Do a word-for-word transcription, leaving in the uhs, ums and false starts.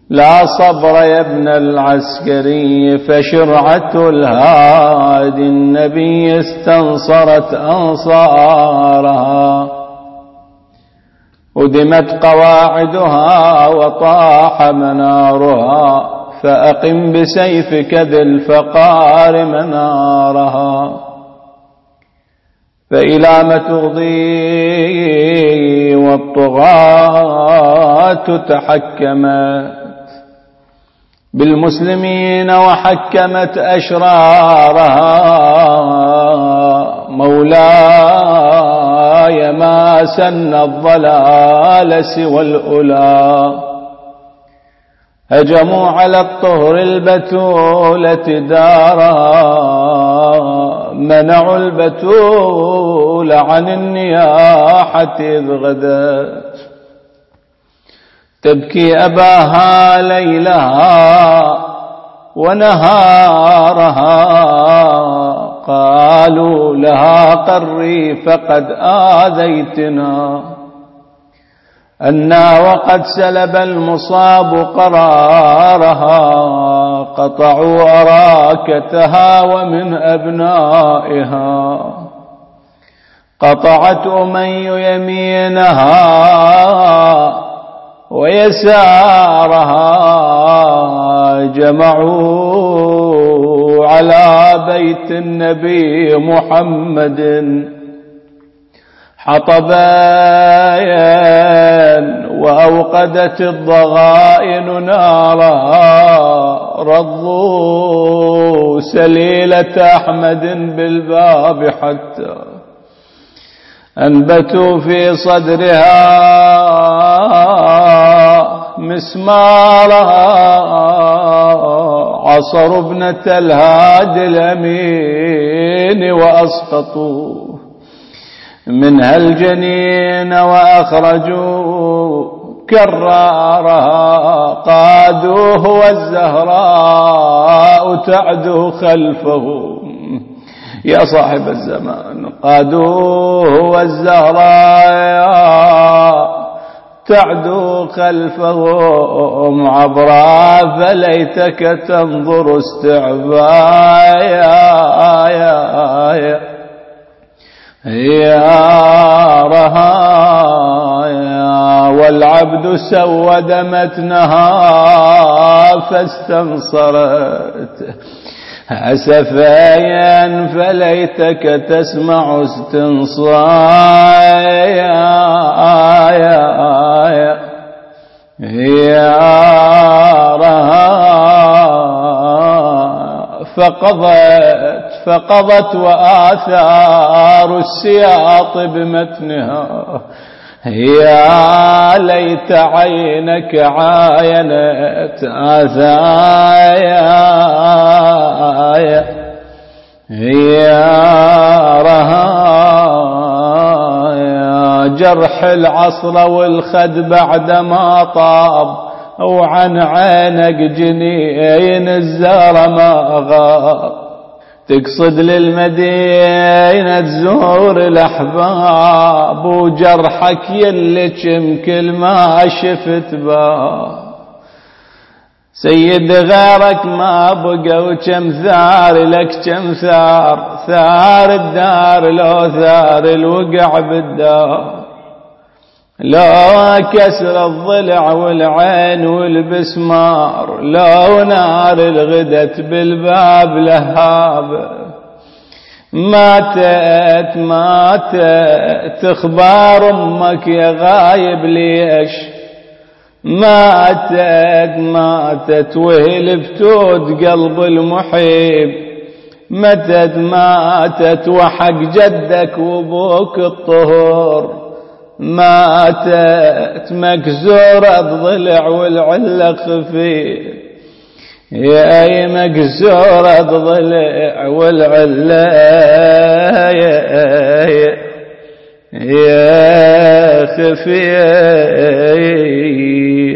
لا صبر يا ابن العسكري فشرعة الهادي النبي استنصرت أنصارها، أدمت قواعدها وطاح منارها، فأقم بسيفك ذي الفقار منارها. فإلى ما تغضي والطغاة تحكمت بالمسلمين وحكمت أشرارها، مولاي ما سن الضلال سوى الأولى، هجموا على الطهر البتولة دارا، منعوا البتول عن النياحة إذ غدت، تبكي أباها ليلها ونهارها، قالوا لها قري فقد آذيتنا، أنا وقد سلب المصاب قرارها، قطعوا أراكتها ومن أبنائها، قطعت أمي يمينها ويسارها، جمعوا على بيت النبي محمد حطبايا، وأوقدت الضغائن نارها، رضوا سليلة أحمد بالباب حتى أنبتوا في صدرها مسمارها، عصروا ابنة الهادي الأمين وأسقطوا منها الجنين، وأخرجوا كرارها، قادوه والزهراء تعدو خلفه، يا صاحب الزمان قادوه والزهراء تعدو خلفهم عبرا، فليتك تنظر استعباء يا يا يا يا رهايا، والعبد سود متنها فاستنصرت أسفايا، فليتك تسمع استنصايا يا يا يا رهايا، فقضت فقضت وآثار السياط بمتنها، يا ليت عينك عاينت آثايا يا رهايا، جرح العصر والخد بعدما طاب، وعن عينك جنين الزار ما غاب، تقصد للمدينة تزور الأحباب، وجرحك يلي كل ما شفت باب، سيد غيرك ما بقى وكم ثار لك كم ثار، ثار الدار لو ثار الوقع بالدار، لو كسر الضلع والعين والبسمار، لو نار الغدت بالباب لهاب، ماتت ماتت اخبار امك يا غايب ليش، ماتت ماتت وهي بتود قلب المحب، متت ماتت وحق جدك وابوك الطهور، ماتت مكسورة الضلع والعلة خفيف، يا اي مكسورة الضلع والعلة يا يا خفيف.